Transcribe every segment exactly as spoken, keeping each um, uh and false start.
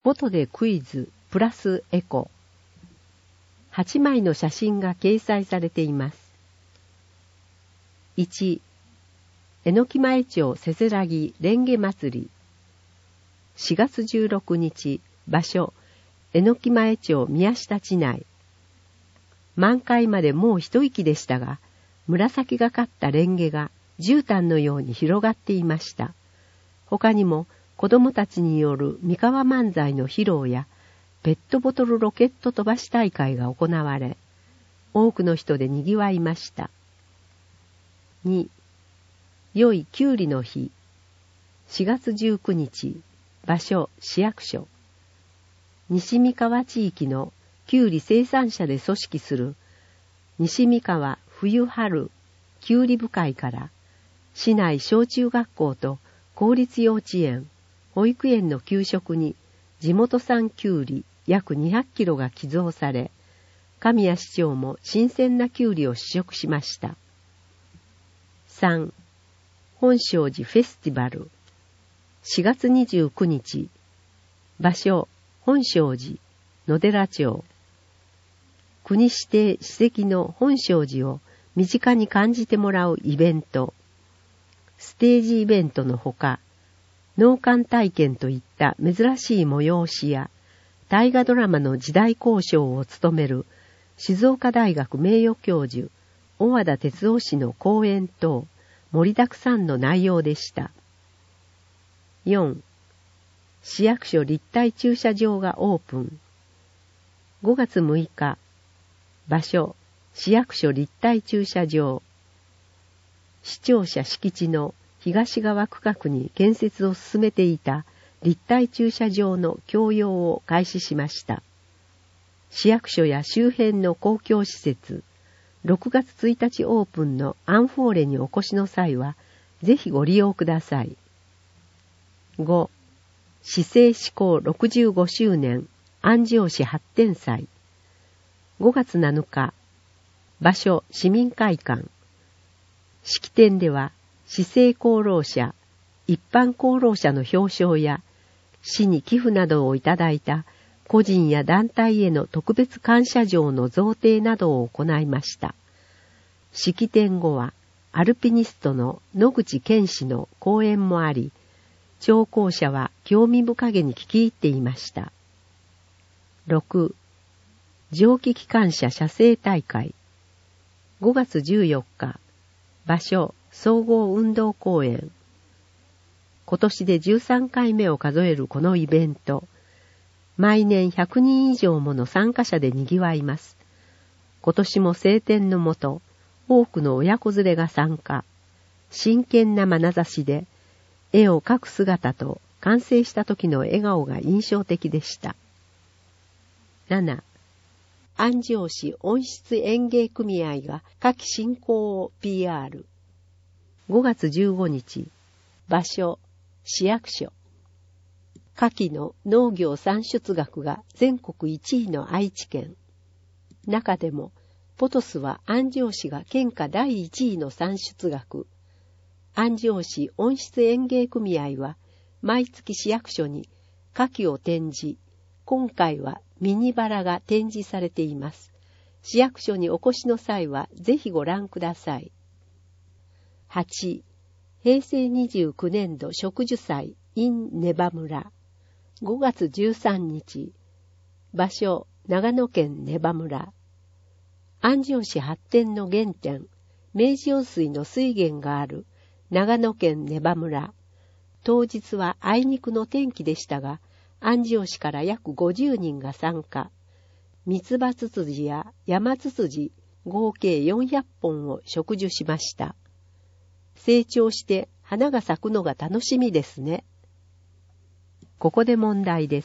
フォトでクイズプラスエコ。はちまいの写真が掲載されています。いち、榎木前町せせらぎ蓮華祭り。しがつじゅうろくにち、場所、榎木前町宮下地内。満開までもう一息でしたが、紫がかった蓮華が絨毯のように広がっていました。他にも子供たちによる三河漫才の披露や、ペットボトルロケット飛ばし大会が行われ、多くの人で賑わいました。に、良いきゅうりの日。しがつじゅうくにち、場所、市役所。西三河地域のきゅうり生産者で組織する西三河冬春きゅうり部会から、市内小中学校と公立幼稚園、保育園の給食に地元産きゅうり約にひゃくキロが寄贈され、神谷市長も新鮮なきゅうりを試食しました。さん、本證寺フェスティバル。しがつにじゅうくにち、場所、本證寺、野寺町。国指定史跡の本證寺を身近に感じてもらうイベント。ステージイベントのほか、農館体験といった珍しい催しや、大河ドラマの時代考証を務める静岡大学名誉教授、小和田哲夫氏の講演等、盛りだくさんの内容でした。よん、市役所立体駐車場がオープン。ごがつむいか、場所、市役所立体駐車場。市庁舎敷地の東側区画に建設を進めていた立体駐車場の供用を開始しました。市役所や周辺の公共施設、ろくがつついたちオープンのアンフォーレにお越しの際は、ぜひご利用ください。ご、市政施行ろくじゅうごしゅうねん安城市発展祭。ごがつなのか、場所市民会館。式典では、市政功労者、一般功労者の表彰や、市に寄付などをいただいた個人や団体への特別感謝状の贈呈などを行いました。式典後は、アルピニストの野口健氏の講演もあり、聴講者は興味深げに聞き入っていました。ろく、蒸気機関車写生大会。ごがつじゅうよっか、場所、総合運動公園。今年でじゅうさんかいめを数えるこのイベント。毎年ひゃくにん以上もの参加者で賑わいます。今年も晴天のもと、多くの親子連れが参加。真剣な眼差しで、絵を描く姿と完成した時の笑顔が印象的でした。なな、安城市温室園芸組合が夏季振興を ピーアール。ごがつじゅうごにち、場所、市役所。夏季の農業産出額が全国いちいの愛知県。中でも、ポトスは安城市が県下だいいちいの産出額。安城市温室園芸組合は、毎月市役所に夏季を展示、今回はミニバラが展示されています。市役所にお越しの際はぜひご覧ください。はち、へいせいにじゅうきゅうねんど植樹祭 in ネバ村。ごがつじゅうさんにち、場所、長野県ネバ村。安城市発展の原点、明治用水の水源がある長野県ネバ村。当日はあいにくの天気でしたが、安城市から約ごじゅうにんが参加。ミツバツツジや山ツツジ合計よんひゃっぽんを植樹しました。成長して花が咲くのが楽しみですね。ここで問題です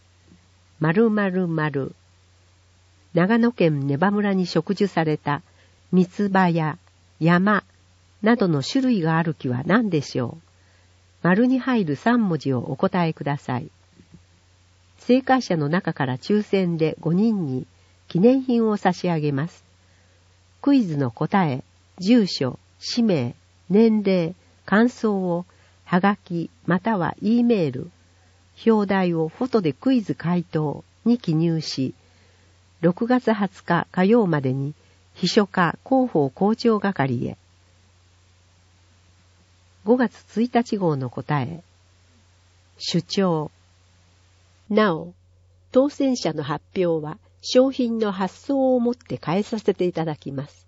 。〇〇〇。長野県ネバ村に植樹されたミツバや山などの種類がある木は何でしょう。丸に入るさんもじをお答えください。正解者の中から抽選でごにんに記念品を差し上げます。クイズの答え、住所、氏名、年齢、感想をはがきまたは E メール、 表題をフォトでクイズ回答に記入し、ろくがつはつか火曜までに秘書課広報校長係へ。ごがつついたち号の答え。主張。なお、当選者の発表は商品の発送をもって変えさせていただきます。